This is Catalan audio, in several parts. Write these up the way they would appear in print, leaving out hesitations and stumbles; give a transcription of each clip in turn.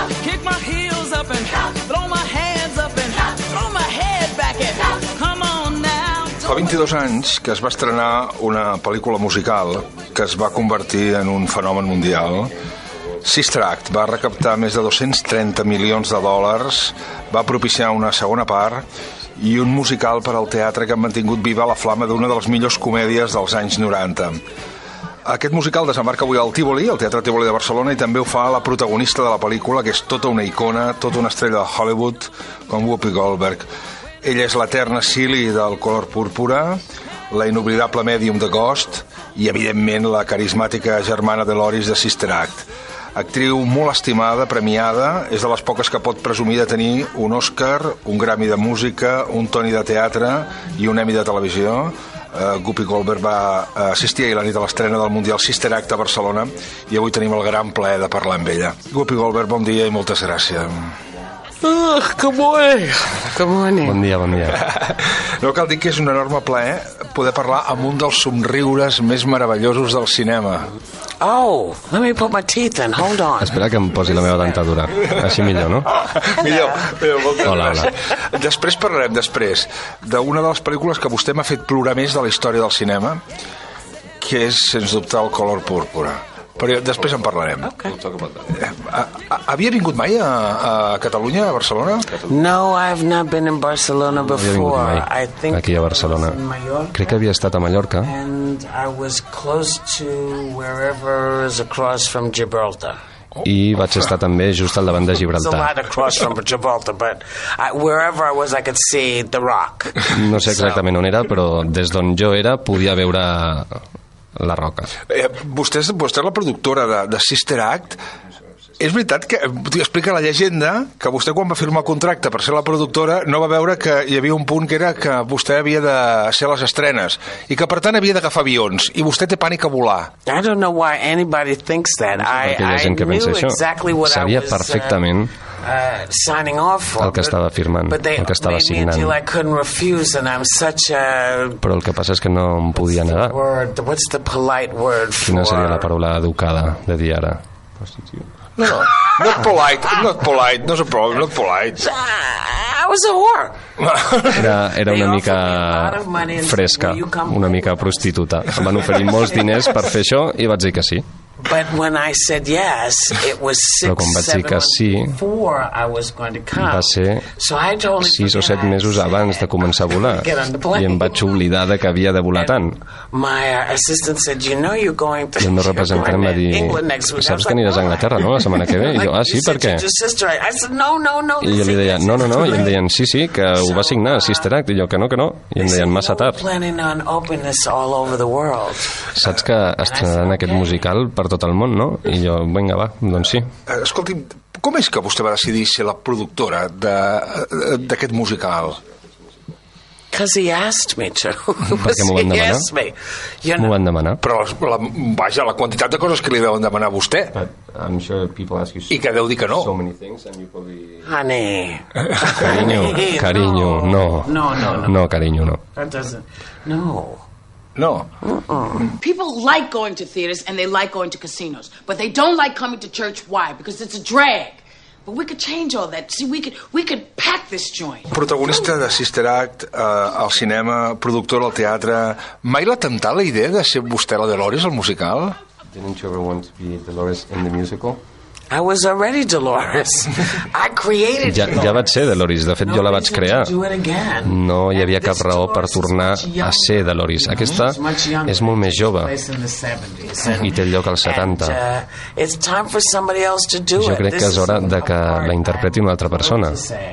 kick my heels up and throw my hands up and throw my head back and come on now. Fa 22 anys que es va estrenar una pel·lícula musical que es va convertir en un fenomen mundial. Sister Act va recaptar més de 230 milions de dòlars, va propiciar una segona part i un musical per al teatre que ha mantingut viva la flama d'una de les millors comèdies dels anys 90. Aquest musical desembarca avui al Tívoli, al Teatre Tívoli de Barcelona, i també ho fa la protagonista de la pel·lícula, que és tota una icona, tota una estrella de Hollywood, com Whoopi Goldberg. Ella és l'eterna Silly del Color Púrpura, la inoblidable Medium de Ghost i, evidentment, la carismàtica germana de Loris de Sister Act. Actriu molt estimada, premiada, és de les poques que pot presumir de tenir un Oscar, un Grammy de música, un Tony de teatre i un Emmy de televisió. Whoopi Goldberg va assistir ahir la nit a l'estrena del Mundial Sister Act a Barcelona i avui tenim el gran plaer de parlar amb ella. Whoopi Goldberg, bon dia i moltes gràcies. Good morning. Good morning. Bon dia, bon dia. No cal dir que és un enorme plaer poder parlar amb un dels somriures més meravellosos del cinema. Oh, let me put my teeth in. Hold on. Espera que em posi la meva dentadura. Així millor, no? Millor. Moltes Hola, gràcies. Després parlarem d'una de les pel·lícules que vostè m'ha fet plorar més de la història del cinema, que és, sens dubte, el Color Púrpura. Però després en parlarem. Okay. Havia vingut mai a Catalunya, a Barcelona? No, I've not been in Barcelona No havia vingut before. mai I think aquí a Barcelona. I was in Mallorca, Crec que havia estat a Mallorca and I was close to wherever is across from Gibraltar. i vaig estar també just al davant de It's a lot Gibraltar. across from Gibraltar, but wherever I was, I could see the rock. No sé exactament on era, però des d'on jo era podia veure la roca. Vostè és la productora de Sister Act. És veritat que explica la llegenda que vostè, quan va firmar el contracte per ser la productora, no va veure que hi havia un punt que era que vostè havia de ser a les estrenes i que per tant havia d'agafar avions i vostè té pànic a volar. I don't know why anybody thinks that. Perquè hi ha gent que knew pensa això. exactly what Sabia I was perfectament signing off for, el que estava firmant, but they el que estava made me until signant. I couldn't refuse, and I'm such a Però el que passa és que no em podia negar. what's the polite word for? Quina seria la paraula educada de dir ara? No, not polite, no és un problem, not polite. I was a whore. Era una mica fresca, una mica prostituta. Em van oferir molts diners per fer això i vaig dir que sí. But when I said yes, it was Però quan vaig dir que sí, before I was going to come. va ser So I totally 6 o 7 forget mesos abans de començar a volar i em vaig oblidar de que havia de volar tant. My assistant said, "You know you're going to I el meu representant em va dir, England next week." saps que aniràs a Anglaterra, no?, la setmana que ve. I jo, sí, per què? I said, no. I jo li deia, no, i em deien, sí, que ho va signar Sister Act. I jo, que no. I em deien, massa tard. Planning on opening this all over the world. Saps que estrenaran aquest musical per tot el món, no? I jo, vinga, va, doncs sí. Escolti'm, com és que vostè va decidir ser la productora d'aquest musical? Because he asked me to. Perquè m'ho van He demanar. asked me. You M'ho know, van demanar. Però, vaja, la quantitat de coses que li deuen demanar a vostè I'm sure people ask you i que deu dir que no. many things and you probably... honey. Carinyo, no. No, carinyo, no. That doesn't. No. No. People like going to theaters and they like going to casinos, but they don't like coming to church. Why? Because it's a drag. But we could change all that. See, we could pack this joint. Protagonista de Sister Act al cinema, productora al teatre. Mai l'ha temptat la idea de ser vostè la Dolores al musical? Didn't you ever want to be Dolores in the musical? I was already Dolores. I created Ja vaig ser Dolores, de fet jo la vaig crear. No hi havia cap raó per tornar a ser Dolores. Aquesta és molt més jove i té lloc als 70. Jo crec que és hora de que la interpreti una altra persona.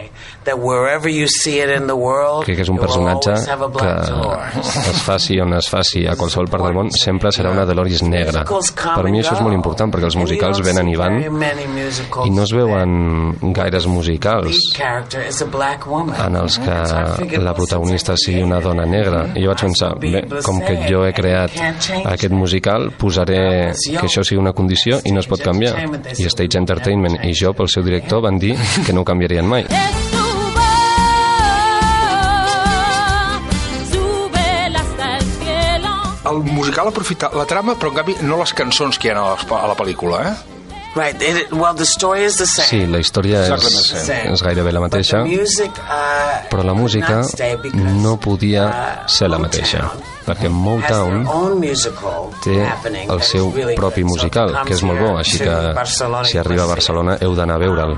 Crec que és un personatge que es faci on es faci a qualsevol part del món sempre serà una Dolores negra. Per mi això és molt important perquè els musicals venen i van i no es veuen gaires musicals en els que la protagonista sigui una dona negra. I jo vaig pensar, bé, com que jo he creat aquest musical, posaré que això sigui una condició i no es pot canviar. I Stage Entertainment i jo, pel seu director, van dir que no ho canviarien mai. El musical aprofita la trama, però en canvi no les cançons que hi ha a la pel·lícula, eh? Sí, la història és gairebé la mateixa, però la música no podia ser la mateixa, perquè Motown té el seu propi musical, que és molt bo, així que si arriba a Barcelona heu d'anar a veure'l.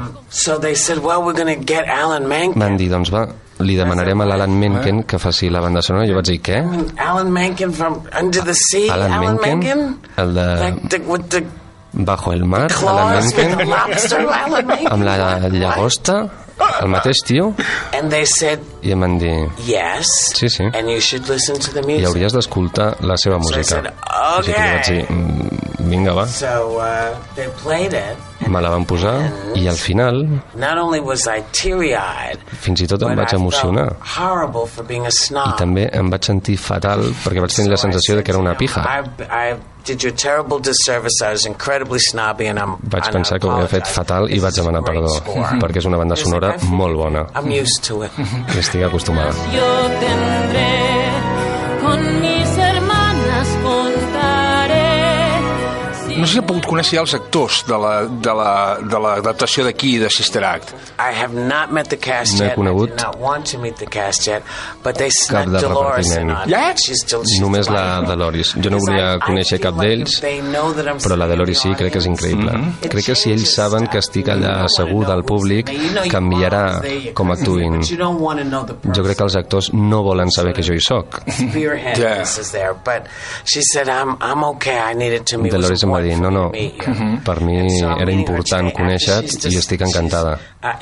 Van dir, doncs va, li demanarem a l'Alan Menken que faci la banda sonora. Jo vaig dir, què? Alan Menken from Under the Sea? Alan Menken? El de Bajo el mar, Alan Menken, amb la llagosta, el mateix tio. I em van dir, sí, i hauries d'escoltar la seva música. Així que vaig dir, vinga, va. Me la van posar i al final fins i tot em vaig emocionar i també em vaig sentir fatal perquè vaig tenir la sensació de que era una pija. Vaig pensar que ho havia fet fatal i vaig demanar perdó perquè és una banda sonora molt bona que estic acostumada. Yo tendré con mis hermanas contaré. No sé si he pogut conèixer els actors de l'adaptació d'aquí de Sister Act. No he conegut cap de repartiment. Només la de Loris. Jo no volia conèixer cap d'ells, però la de Loris sí, crec que és increïble. Crec que si ells saben que estic allà assegut al públic, canviarà com actuïn. Jo crec que els actors no volen saber que jo hi soc. De Loris em va dir, no, per mi era important conèixer-te i estic encantada.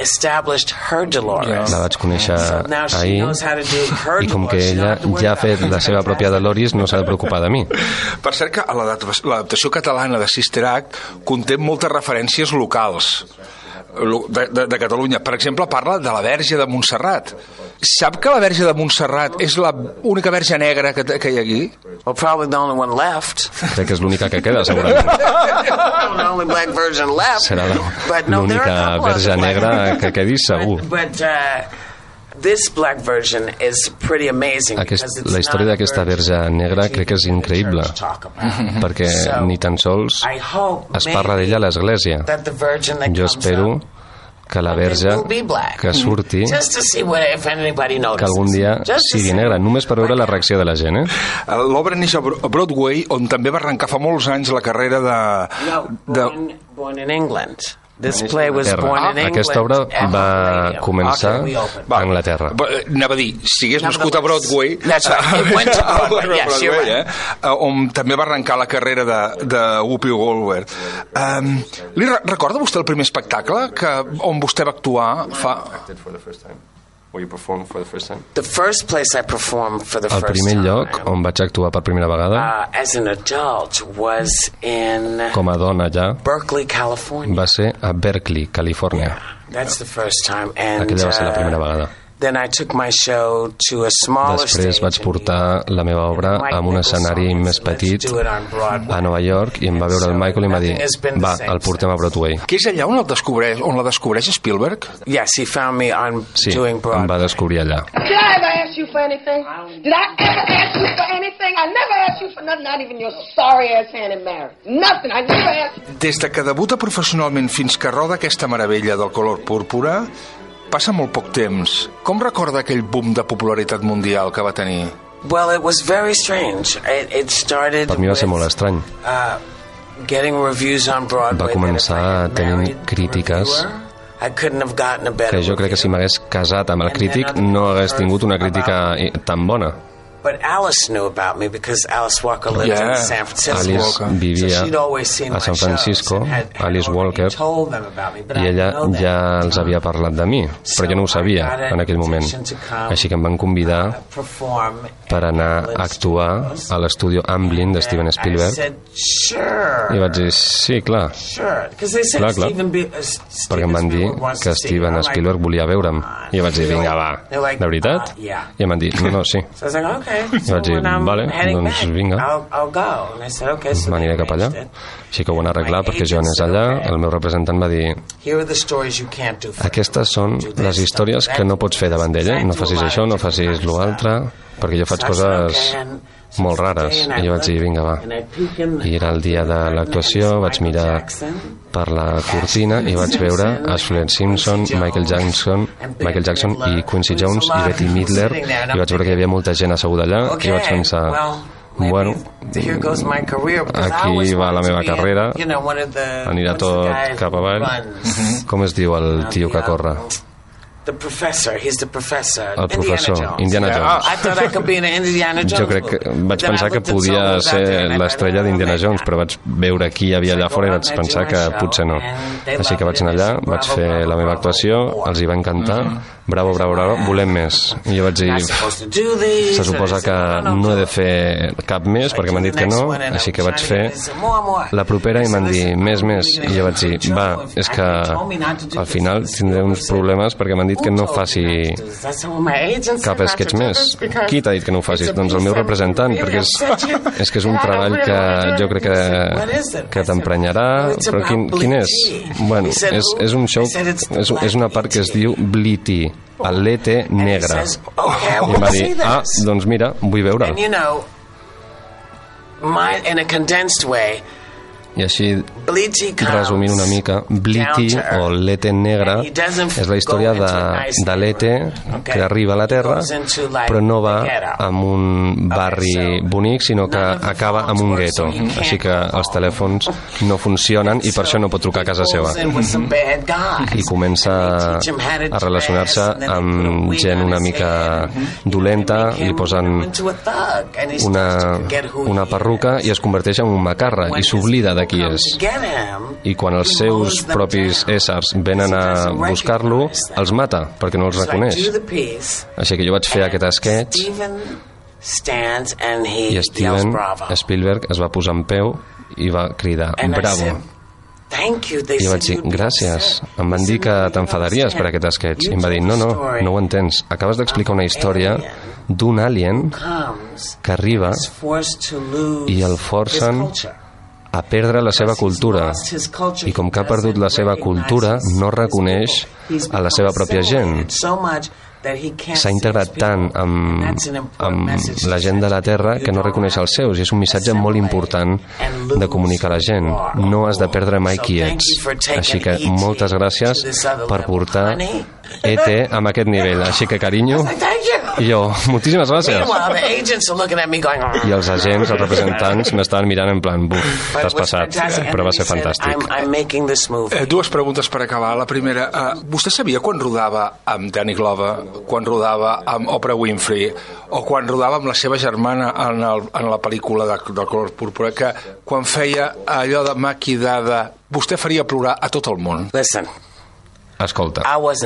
La vaig conèixer ahir i com que ella ja ha fet la seva pròpia Dolores no s'ha de preocupar de mi. Per cert que l'adaptació catalana de Sister Act conté moltes referències locals de Catalunya. Per exemple, parla de la Verge de Montserrat. Sap que la Verge de Montserrat és l'única verge negra que hi ha aquí? Well, probably the only one left. Crec que és l'única que queda, segurament. The only black version left. Serà l'única verge negra que quedi, segur. This black version is pretty amazing. La història d'aquesta verge negra crec que és increïble, perquè ni tan sols es parla d'ella a l'església. Jo espero que la verge que surti que algun dia sigui negra, només per veure la reacció de la gent. L'obra neix a Broadway, on també va arrencar fa molts anys la carrera de... Born in England. This play was born in England. Aquesta obra va començar a Anglaterra. Anava a dir, si hagués nascut a Broadway, on també va arrencar la carrera de Whoopi Goldberg. Li recorda vostè el primer espectacle on vostè va actuar fa... El primer lloc on vaig actuar per primera vegada com a dona ja va ser a Berkeley, Califòrnia. Aquella va ser la primera vegada. Després vaig portar la meva obra a un escenari més petit a Nova York i em va veure el Michael i em va dir, va, el portem a Broadway. Que és allà on la descobreix Spielberg? Sí, em va descobrir allà. Did I ever ask you for anything? Did I ever ask you for anything? I never asked you for nothing, not even your sorry ass hand in marriage. Nothing, I never asked you. Des de que debuta professionalment fins que roda aquesta meravella del color púrpura, passa molt poc temps. Com recorda aquell boom de popularitat mundial que va tenir? Per mi va ser molt estrany. Va començar tenint crítiques que jo crec que si m'hagués casat amb el crític no hagués tingut una crítica tan bona. But Alice knew about me because Alice Walker lived in San Francisco. Alice vivia a San Francisco, Alice Walker, i ella ja els havia parlat de mi, però jo no ho sabia en aquell moment. Així que em van convidar per anar a actuar a l'estudi Amblin de Steven Spielberg. I vaig dir, sí, clar, perquè em van dir que Steven Spielberg volia veure'm. I vaig dir, vinga, va, de veritat? I em van dir, no, sí. I vaig dir, vale, doncs vinga, m'aniré cap allà. Així que ho van arreglar perquè jo anés allà. El meu representant va dir, aquestes són les històries que no pots fer davant d'ella. No facis això, no facis l'altre, perquè jo faig coses molt rares. I jo vaig dir, vinga, va. I era el dia de l'actuació, vaig mirar per la cortina i vaig veure Ashford Simpson, Michael Jackson i Quincy Jones i Bette Midler, i vaig veure que hi havia molta gent asseguda allà, i vaig pensar, bueno, aquí va la meva carrera, anirà tot cap avall. Com es diu el tio que corre? El professor, Indiana Jones. Jo crec que vaig pensar que podia ser l'estrella d'Indiana Jones, però vaig veure qui hi havia allà fora i vaig pensar que potser no. Així que vaig anar allà, vaig fer la meva actuació, els hi va encantar, bravo, volem més. I jo vaig dir, se suposa que no he de fer cap més perquè m'han dit que no, així que vaig fer la propera i m'han dit més. I jo vaig dir, va, és que al final tindré uns problemes perquè m'han dit que no faci cap sketch més. Qui t'ha dit que no ho facis? Doncs el meu representant, perquè és que és un treball que jo crec que t'emprenyarà. Però quin és? Bueno, és un show, és una part que es diu Blitty, el l'E.T. negre. I em va dir, doncs mira, vull veure'l. I així, resumint una mica, Blitty o l'E.T. negre és la història de l'E.T. que arriba a la Terra però no va amb un barri bonic, sinó que acaba amb un gueto, així que els telèfons no funcionen i per això no pot trucar a casa seva, i comença a relacionar-se amb gent una mica dolenta, li posen una perruca i es converteix en un macarra i s'oblida de qui és, i quan els seus propis éssers venen a buscar-lo els mata perquè no els reconeix. Així que jo vaig fer aquest sketch i Steven Spielberg es va posar en peu i va cridar bravo. I jo vaig dir, gràcies, em van dir que t'enfadaries per aquest sketch, i em va dir, no ho entens, acabes d'explicar una història d'un alien que arriba i el forcen a perdre la seva cultura, i com que ha perdut la seva cultura no reconeix a la seva pròpia gent. S'ha integrat tant amb la gent de la Terra que no reconeix els seus, i és un missatge molt important de comunicar a la gent. No has de perdre mai qui ets. Així que moltes gràcies per portar E.T. amb aquest nivell. Així que, carinyo, i jo, moltíssimes gràcies. I els agents, els representants, m'estaven mirant en plan, buf, t'has passat, però va ser fantàstic. Dues preguntes per acabar. La primera, vostè sabia quan rodava amb Danny Glover, quan rodava amb Oprah Winfrey o quan rodava amb la seva germana en la pel·lícula de Color Púrpura, que quan feia allò de maquillada vostè faria plorar a tot el món? Escolta,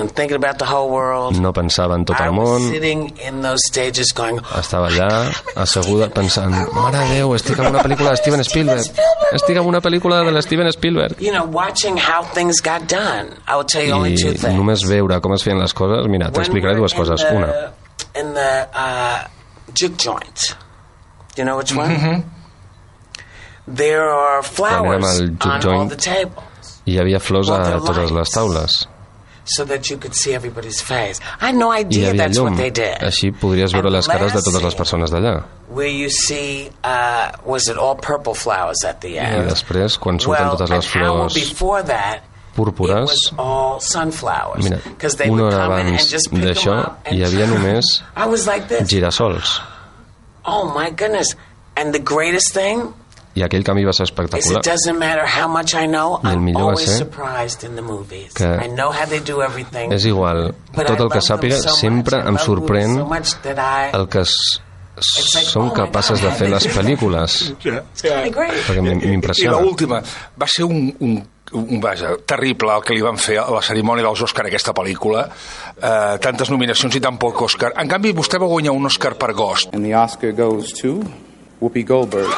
no pensava en tot el món, estava allà asseguda pensant, mare de Déu, estic en una pel·lícula de Steven Spielberg, i només veure com es feien les coses. Mira, t'explicaré dues coses. Una, quan érem al juke joint hi havia flors a totes les taules i hi havia llum, així podries veure les cares de totes les persones d'allà. I després, quan surten totes les flors púrpures, mira, una hora abans d'això hi havia només girassols. I aquell canvi va ser espectacular. I el millor va ser que és igual, tot el que sàpiga sempre em sorprèn el que són capaces de fer les pel·lícules, perquè m'impressiona. I l'última, va ser terrible el que li van fer a la cerimònia dels Òscar a aquesta pel·lícula, tantes nominacions i tan poc Òscar. En canvi, vostè va guanyar un Òscar per Ghost. And the Oscar goes to Whoopi Goldberg.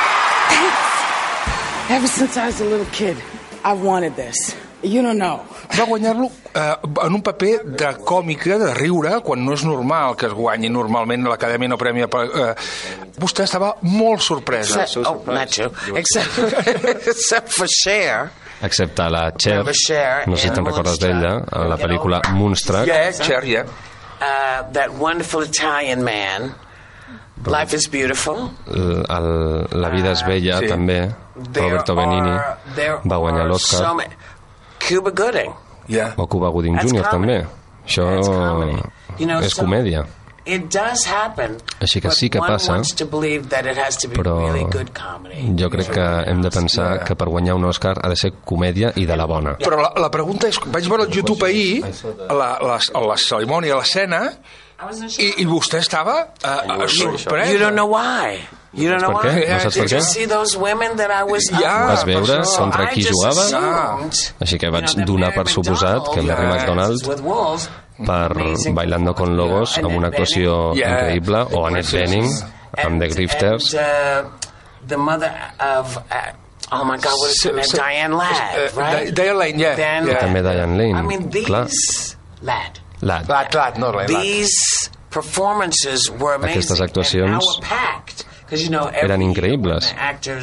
Ever since I was a little kid, I wanted this. You don't know. Va guanyar-lo en un paper de còmica, de riure, quan no és normal que es guanyi. Normalment l'Acadèmia no premia... Vostè estava molt sorpresa. Not you. Except for Cher. Excepte la Cher, no sé si te'n recordes d'ella, a la pel·lícula Moonstruck. Cher, that wonderful Italian man Life is Beautiful. La vida és bella, també. Roberto Benigni va guanyar l'Oscar. Cuba Gooding. O Cuba Gooding Jr. també. Això és comèdia. Així que sí que passa, però jo crec que hem de pensar que per guanyar un Oscar ha de ser comèdia i de la bona. Però la pregunta és, vaig veure al YouTube ahir la cerimònia, l'escena, i vostè estava sorprès. You don't know why. You don't know per què? why. No saps per què? Vas veure contra qui jugava? Així que vaig donar per suposat que Mary McDonald per Bailando con Lobos amb una actuació increïble, o Annette Bening amb The Grifters, the mother of oh my God, what is her name? Diane Ladd, right? Diane Lane, i també Diane Lane. I mean, clar. Ladd, no, These performances were amazing. Aquestes actuacions eren increïbles.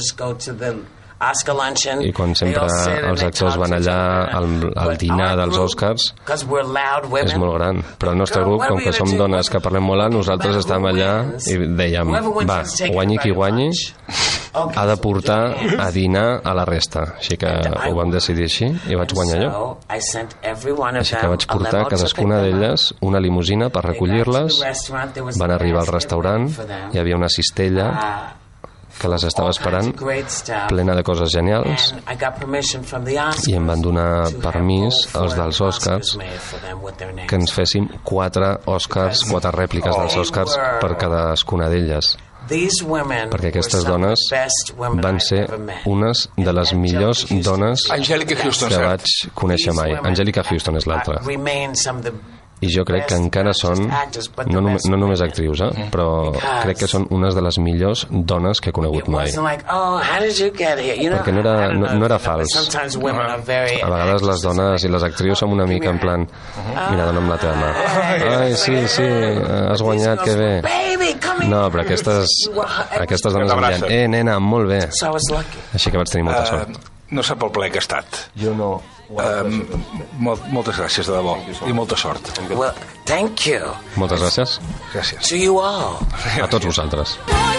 I quan sempre els actors van allà al dinar dels Oscars és molt gran, però el nostre grup, com que som dones que parlem molt alt, nosaltres estàvem allà i dèiem, va, guanyi qui guanyi, ha de portar a dinar a la resta. Així que ho vam decidir així i vaig guanyar jo. Així que vaig portar a cadascuna d'elles una limusina per recollir-les. Van arribar al restaurant, hi havia una cistella que les estava esperant, plena de coses genials, i em van donar permís els dels Oscars que ens féssim 4 rèpliques dels Oscars per cadascuna d'elles, perquè aquestes dones van ser unes de les millors dones que vaig conèixer mai. Angelica Houston és l'altra. I jo crec que encara són, no només actrius, però crec que són unes de les millors dones que he conegut mai. Perquè no era fals. A vegades les dones i les actrius som una mica en plan, mira, dona'm la teva mà. Ai, sí, has guanyat, que bé. No, però aquestes dones em deien, nena, molt bé. Així que vaig tenir molta sort. No sap el ple que ha estat. Jo no. Moltes gràcies, de debò, i molta sort. Well, thank you. Moltes gràcies. Gràcies. To you all. A tots vosaltres.